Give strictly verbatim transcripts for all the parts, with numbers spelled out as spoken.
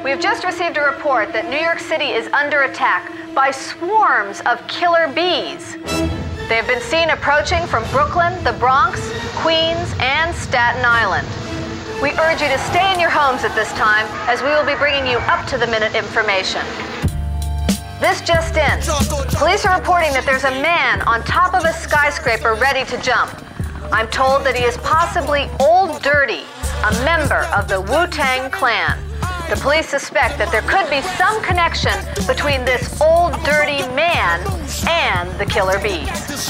We have just received a report that New York City is under attack by swarms of killer bees. They have been seen approaching from Brooklyn, the Bronx, Queens, and Staten Island. We urge you to stay in your homes at this time, as we will be bringing you up-to-the-minute information. This just in. Police are reporting that there's a man on top of a skyscraper ready to jump. I'm told that he is possibly Old Dirty, a member of the Wu-Tang Clan. The police suspect that there could be some connection between this Old Dirty man and the killer bees.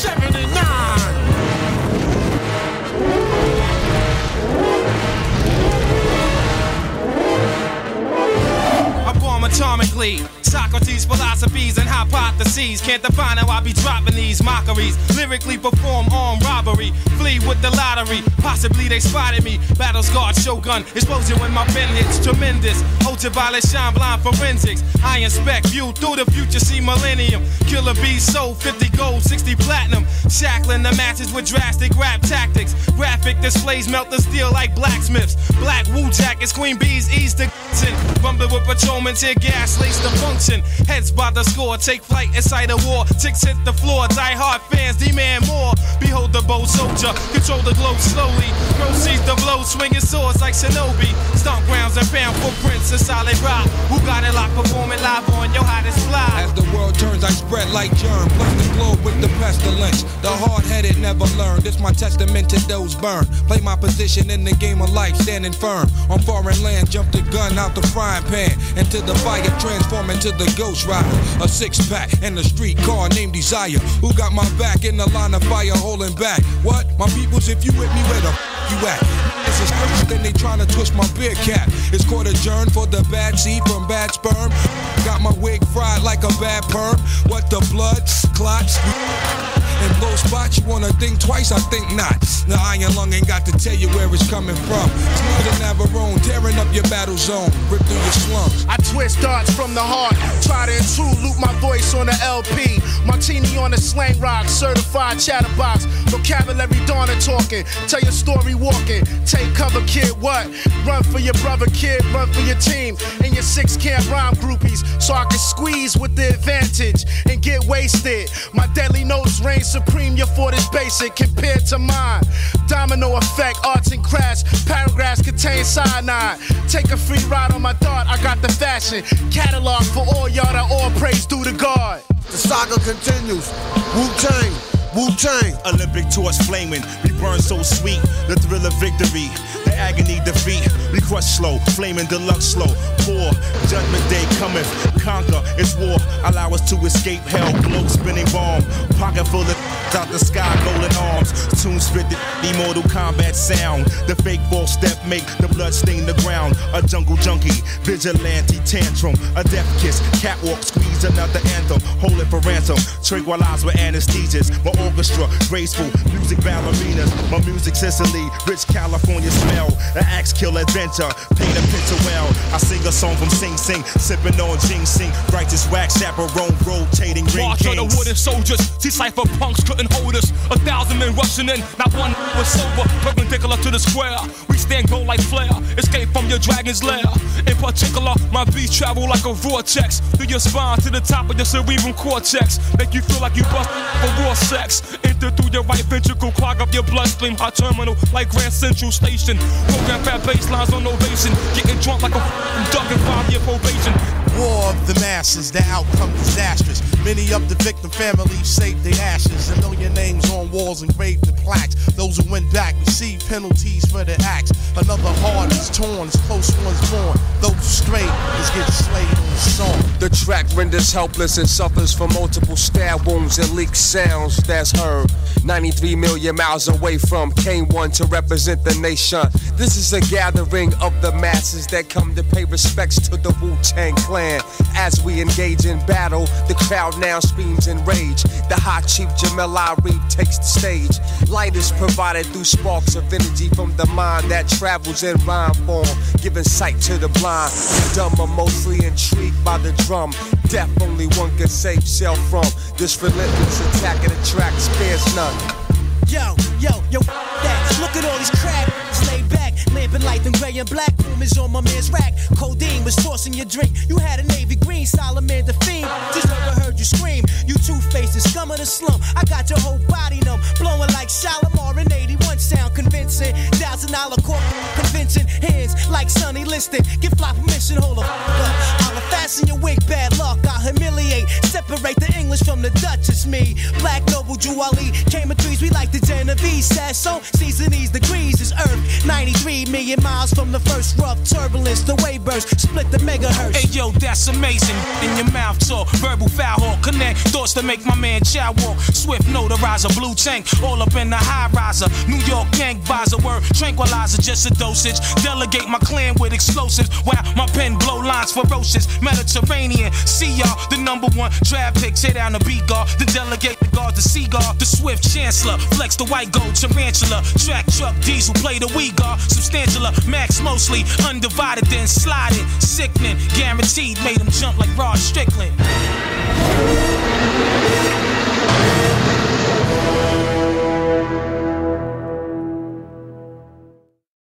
Atomically, Socrates' philosophies and hypotheses can't define how I be dropping these mockeries. Lyrically perform armed robbery, flee with the lottery. Possibly they spotted me. Battle scarred shogun, explosion when my pen hits tremendous. Ultraviolet shine blind forensics. I inspect, view through the future, see millennium. Killer bees sold fifty gold, sixty platinum. Shackling the masses with drastic rap tactics. Graphic displays melt the steel like blacksmiths. Black Wu jackets, queen bees ease the rumbling with patrolmen, tear gas, lace the function. Heads by the score, take flight inside a war. Ticks hit the floor, die hard fans demand more. Behold the bold soldier, control the globe slowly. Proceeds the blow, swinging swords like shinobi. Stomp grounds and pound footprints in solid rock. Who got it locked, performing live on your hottest fly. As the world turns, I spread like germ. Plus the globe with the pestilence. The hard-headed never learn. This my testament to those burned. Play my position in the game of life, standing firm. On foreign land, jump the gun out the frying pan. Into the fire, transform into the Ghost Rider. A six-pack and a street car named Desire. Who got my back in the line of fire holding back? What? My peoples, if you with me, where the f*** you at? It's a script, then they tryna twist my beer cap. It's court adjourned for the bad seed from bad sperm. Got my wig fried like a bad perm. What the blood? Clots? In low spots, you wanna think twice, I think not. The iron lung ain't got to tell you where it's coming from. Smooth and Navarone, tearing up your battle zone. Rip through your slums. I twist darts from the heart. Try to intrude, loop my voice on the L P. Martini on the slang rock, certified chatterbox. Vocabulary Donna talking, tell your story walking. Take cover, kid, what? Run for your brother, kid, run for your team. And your six camp rhyme groupies, so I can squeeze with the advantage and get wasted. My deadly notes reign supreme, your fort is basic compared to mine. Domino effect, arts and crafts, paragraphs contain cyanide. Take a free ride on my dart, I got the fashion. Catalog for all y'all that all praise due to God. The saga continues. Wu-Tang, Wu-Tang. Olympic torch flaming, we burn so sweet. The thrill of victory, the agony defeat. We crush slow, flaming deluxe slow. Poor, judgment day cometh. Conquer, it's war. Allow us to escape hell. Glow spinning bomb. Pocket full of out the sky, golden arms. Tune spit the Mortal Kombat sound. The fake false step make the blood stain the ground. A jungle junkie, vigilante tantrum. A death kiss, catwalk squeeze another anthem. Hold it for ransom. Tranquilize with anesthesias. My orchestra, graceful music ballerinas. My music Sicily, rich California smell. An axe kill adventure, paint a picture well. I sing a song from Sing Sing, sipping on ginseng. Righteous wax chaperone, rotating ring March kings. of the wooden soldiers, see cypher punks couldn't hold us. A thousand men rushing in, not one was sober. Perpendicular to the square, we stand gold like flare. Escape from your dragon's lair. In particular, my beats travel like a vortex through your spine to the top of your cerebral cortex. Make you feel like you bust for raw sex. Enter through your right ventricle, clog up your bloodstream. Hot terminal like Grand Central Station. Program fat baselines on ovation. Getting drunk like a f***ing duck and five-year probation. War of the masses, the outcome disastrous. Many of the victim families saved their ashes. And know your names on walls engraved in plaques. Those who went back receive penalties for their acts. Another heart is torn, as close ones born. Those who strayed is getting slayed on the song. The track renders helpless and suffers from multiple stab wounds and leaked sounds that's heard. ninety-three million miles away from K one to represent the nation. This is a gathering of the masses that come to pay respects to the Wu-Tang Clan. As we engage in battle, the crowd now screams in rage. The hot chief Jamel Ari takes the stage. Light is provided through sparks of energy from the mind that travels in rhyme form, giving sight to the blind. The dumb are mostly intrigued by the drum. Death only one can save self from. This relentless attack of the track spares none. Yo, yo, yo, that. Look at all these crap. Lay back, lamping light and gray and black. Room is on my man's rack. Codeine with was tossing your drink. You had a navy green salamander fiend. Just never heard you scream. You two-faced, the scum of the slum. I got your whole body numb, blowing like Shalimar in eighty-one. Sound convincing. Thousand dollar court convention. Hands like Sonny Liston. Give fly permission, hold up. I'll fasten your wig, bad luck. I'll humiliate. Separate the English from the Dutch. It's me. Black Noble Juwali. Came in threes. We like the Genovese. Sasso. Season these degrees is Earth. ninety-three million miles from the first rough turbulence. The wave burst. Split the megahertz. Hey yo, that's amazing. In your mouth talk. Verbal foul hawk. Connect thoughts to make my man Chow walk. Swift notarizer. Blue tank. All up in the high riser. New York gang buys a word. Tranquilizer. Just a dosage. Delegate my clan with explosives. While my pen blow lines ferocious. Mediterranean. See y'all. The number one draft pick. Tear down the beat guard. The delegate the guard. The seagull. The swift chancellor. Flex the white gold tarantula. Track truck diesel. Play the we guard. Substantial. Max mostly. Undivided then sliding. Sickening. Guaranteed. Made him jump like Rod Strickland.